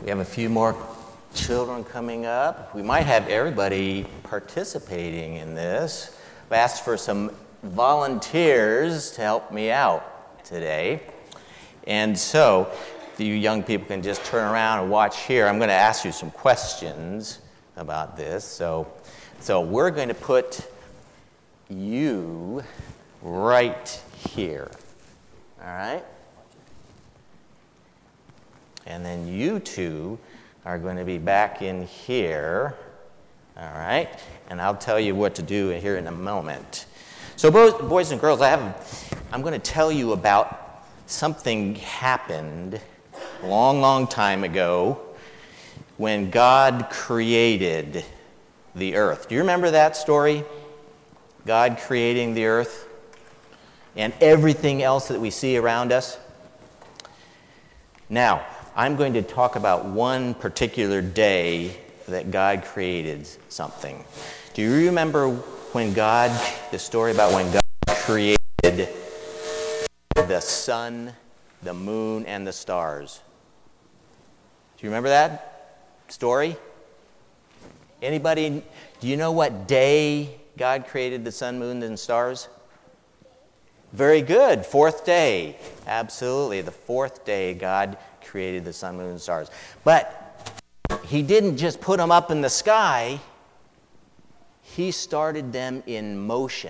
We have a few more children coming up. We might have everybody participating in this. I've asked for some volunteers to help me out today. And so, if you young people can just turn around and watch here, I'm going to ask you some questions about this. So we're going to put you right here. All right? And then you two are going to be back in here. All right? And I'll tell you what to do here in a moment. So boys and girls, I'm going to tell you about something happened a long, long time ago when God created the earth. Do you remember that story? God creating the earth and everything else that we see around us? Now, I'm going to talk about one particular day that God created something. Do you remember the story about when God created the sun, the moon, and the stars? Do you remember that story? Anybody, do you know what day God created the sun, moon, and stars? Very good, fourth day. Absolutely, the fourth day God created the sun, moon, and stars. But he didn't just put them up in the sky. He started them in motion.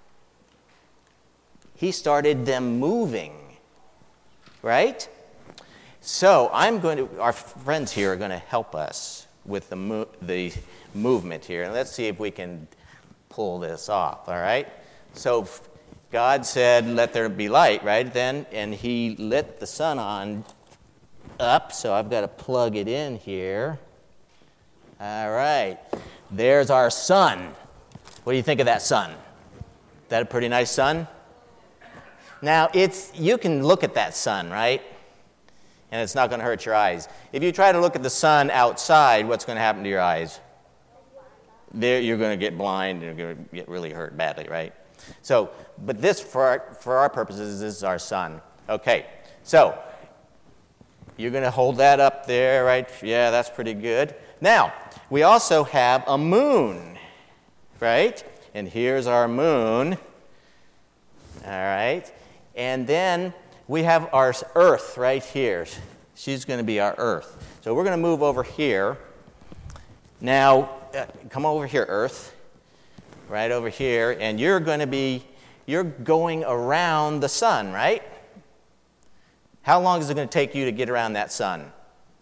He started them moving, right? So our friends here are going to help us with the movement here. And let's see if we can pull this off, all right? So God said, let there be light, right then? And he lit the sun on up, so I've got to plug it in here. All right. There's our sun. What do you think of that sun? Is that a pretty nice sun? Now, you can look at that sun, right? And it's not going to hurt your eyes. If you try to look at the sun outside, what's going to happen to your eyes? You're going to get blind and you're going to get really hurt badly, right? So, but this, for our purposes, this is our sun. Okay, so you're going to hold that up there, right? Yeah, that's pretty good. Now, we also have a moon, right? And here's our moon, all right? And then we have our earth right here. She's going to be our earth. So we're going to move over here. Now, come over here, earth, right over here, and you're going around the sun, right? How long is it going to take you to get around that sun?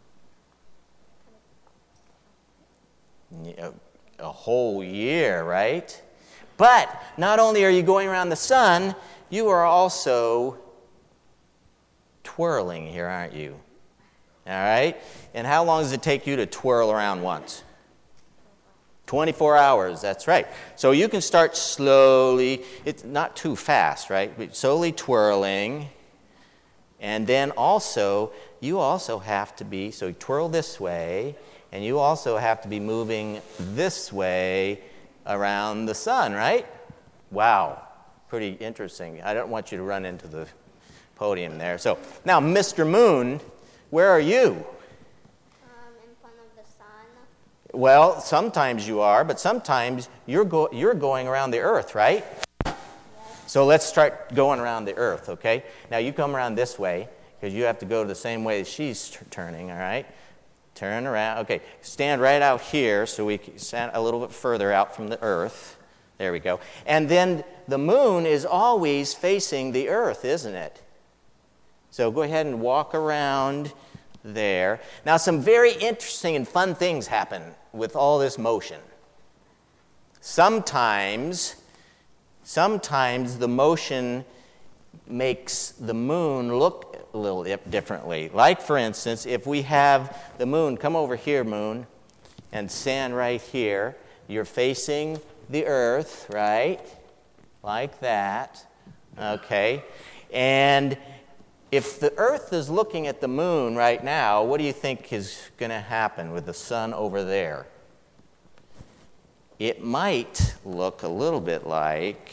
A whole year, right? But not only are you going around the sun, you are also twirling here, aren't you? All right? And how long does it take you to twirl around once? 24 hours, that's right. So you can start slowly, it's not too fast, right? But slowly twirling. And then also, you also have to be, so you twirl this way, and you also have to be moving this way around the sun, right? Wow, pretty interesting. I don't want you to run into the podium there. So now, Mr. Moon, where are you? In front of the sun. Well, sometimes you are, but sometimes you're going around the earth, right? So let's start going around the earth, okay? Now you come around this way because you have to go the same way as she's turning, all right? Turn around. Okay, stand right out here so we can stand a little bit further out from the earth. There we go. And then the moon is always facing the earth, isn't it? So go ahead and walk around there. Now some very interesting and fun things happen with all this motion. Sometimes the motion makes the moon look a little differently. Like, for instance, if we have the moon, come over here, moon, and stand right here. You're facing the earth, right? Like that. Okay. And if the earth is looking at the moon right now, what do you think is going to happen with the sun over there? It might look a little bit like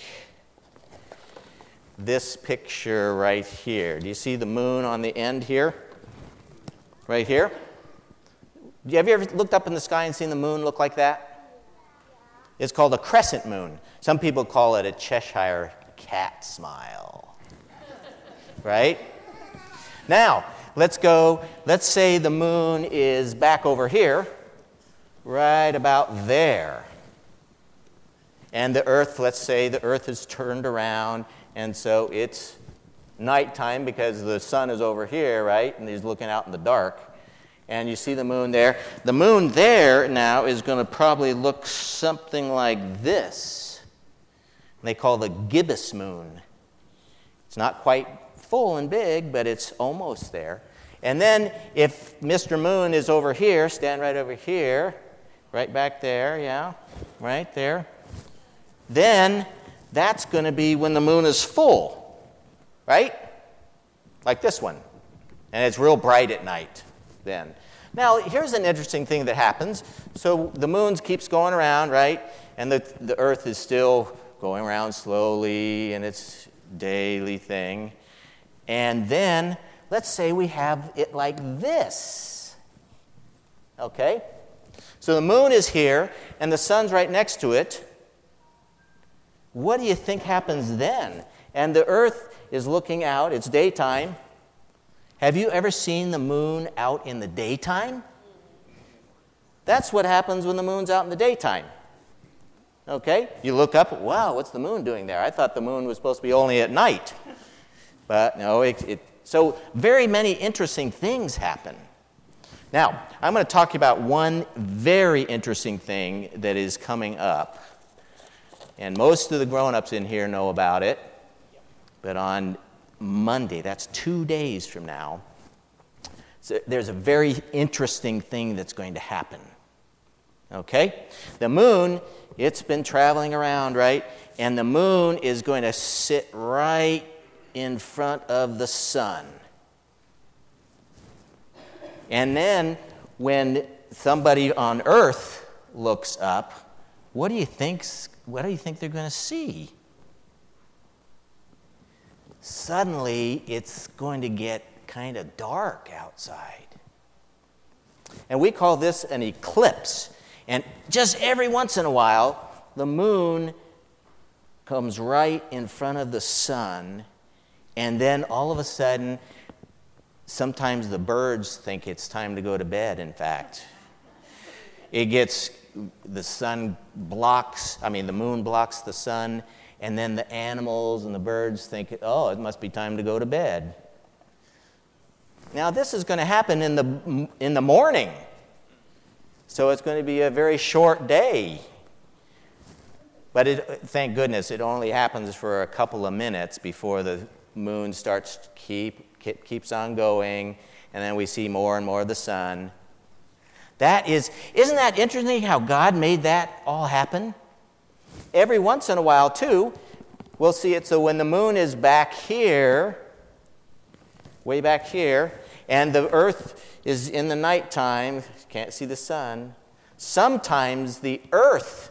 this picture right here. Do you see the moon on the end here? Right here? Have you ever looked up in the sky and seen the moon look like that? It's called a crescent moon. Some people call it a Cheshire cat smile. Right? Now, let's say the moon is back over here, right about there. And the earth, let's say the earth is turned around, and so it's nighttime because the sun is over here, right? And he's looking out in the dark. And you see the moon there. The moon there now is going to probably look something like this. They call the gibbous moon. It's not quite full and big, but it's almost there. And then if Mr. Moon is over here, stand right over here, right back there, yeah, right there, then that's going to be when the moon is full, right? Like this one. And it's real bright at night then. Now, here's an interesting thing that happens. So the moon keeps going around, right? And the earth is still going around slowly in its daily thing. And then, let's say we have it like this. Okay? So the moon is here, and the sun's right next to it. What do you think happens then? And the earth is looking out. It's daytime. Have you ever seen the moon out in the daytime? That's what happens when the moon's out in the daytime. Okay? You look up, wow, what's the moon doing there? I thought the moon was supposed to be only at night. But no, so very many interesting things happen. Now, I'm going to talk about one very interesting thing that is coming up. And most of the grown-ups in here know about it. But on Monday, that's 2 days from now, so there's a very interesting thing that's going to happen. Okay? The moon, it's been traveling around, right? And the moon is going to sit right in front of the sun. And then when somebody on Earth looks up, what do you think they're going to see? Suddenly, it's going to get kind of dark outside. And we call this an eclipse. And just every once in a while, the moon comes right in front of the sun, and then all of a sudden, sometimes the birds think it's time to go to bed, in fact. The moon blocks the sun, and then the animals and the birds think, oh, it must be time to go to bed. Now, this is going to happen in the morning. So it's going to be a very short day. But thank goodness, it only happens for a couple of minutes before the moon starts keeps on going, and then we see more and more of the sun. Isn't that interesting how God made that all happen? Every once in a while, too, we'll see it. So when the moon is back here, way back here, and the earth is in the nighttime, can't see the sun, sometimes the earth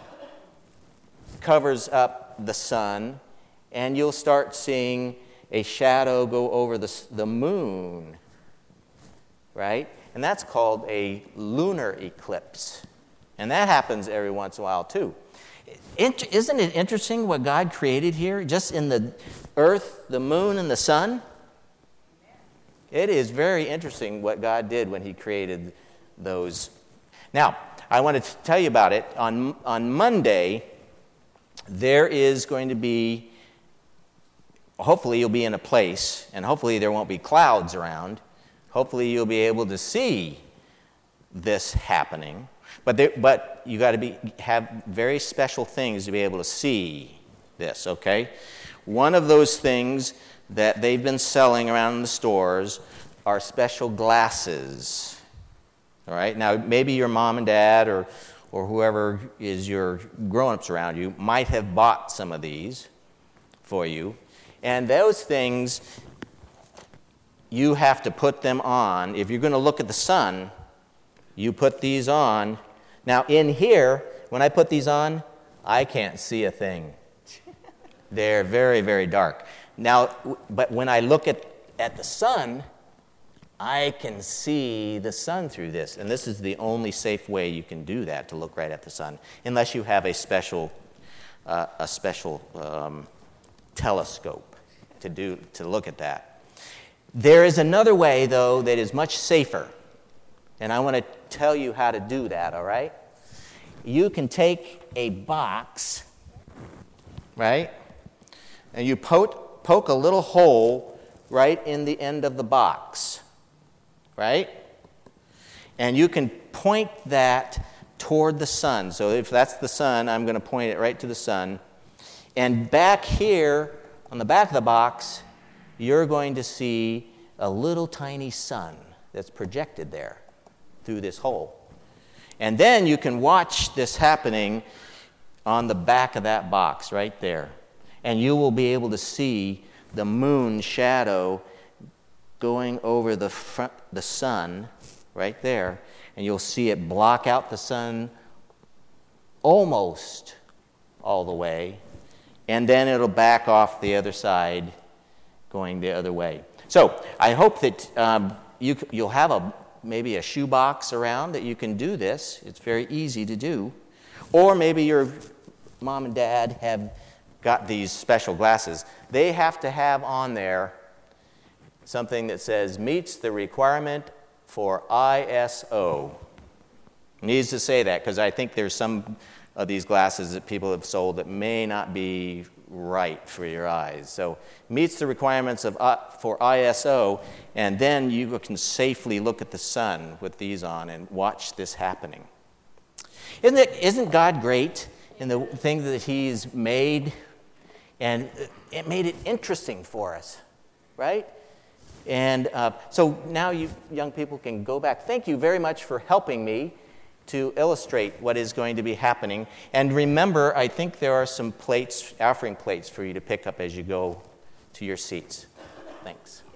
covers up the sun, and you'll start seeing a shadow go over the moon, right? And that's called a lunar eclipse. And that happens every once in a while, too. Isn't it interesting what God created here, just in the earth, the moon, and the sun? It is very interesting what God did when he created those. Now, I want to tell you about it. On Monday, there is going to be, hopefully you'll be in a place, and hopefully there won't be clouds around. Hopefully you'll be able to see this happening. But you got to have very special things to be able to see this, okay? One of those things that they've been selling around in the stores are special glasses. All right? Now, maybe your mom and dad or whoever is your grown-ups around you might have bought some of these for you. And those things, you have to put them on. If you're going to look at the sun, you put these on. Now, in here, when I put these on, I can't see a thing. They're very, very dark. Now, but when I look at the sun, I can see the sun through this. And this is the only safe way you can do that, to look right at the sun, unless you have a special telescope to look at that. There is another way, though, that is much safer. And I want to tell you how to do that, all right? You can take a box, right? And you poke a little hole right in the end of the box, right? And you can point that toward the sun. So if that's the sun, I'm going to point it right to the sun. And back here, on the back of the box, you're going to see a little tiny sun that's projected there through this hole. And then you can watch this happening on the back of that box right there. And you will be able to see the moon shadow going over the sun right there. And you'll see it block out the sun almost all the way. And then it'll back off the other side going the other way. So I hope that you'll have maybe a shoebox around that you can do this. It's very easy to do. Or maybe your mom and dad have got these special glasses. They have to have on there something that says meets the requirement for ISO. It needs to say that because I think there's some of these glasses that people have sold that may not be right for your eyes. So meets the requirements for ISO, and then you can safely look at the sun with these on and watch this happening. Isn't God great in the thing that He's made? And it made it interesting for us, right? And so now you young people can go back. Thank you very much for helping me to illustrate what is going to be happening. And remember, I think there are some plates, offering plates for you to pick up as you go to your seats. Thanks.